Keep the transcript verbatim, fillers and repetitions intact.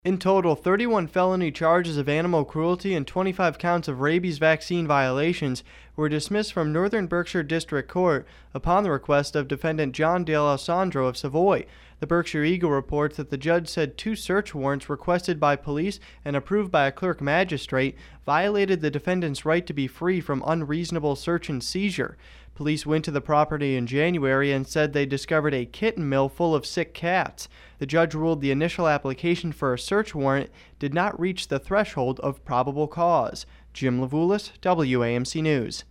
In total, thirty-one felony charges of animal cruelty and twenty-five counts of rabies vaccine violations were dismissed from Northern Berkshire District Court upon the request of defendant John D'Alessandro of Savoy. The Berkshire Eagle reports that the judge said two search warrants requested by police and approved by a clerk magistrate violated the defendant's right to be free from unreasonable search and seizure. Police went to the property in January and said they discovered a kitten mill full of sick cats. The judge ruled the initial application for a search warrant did not reach the threshold of probable cause. Jim Levulis, W A M C News.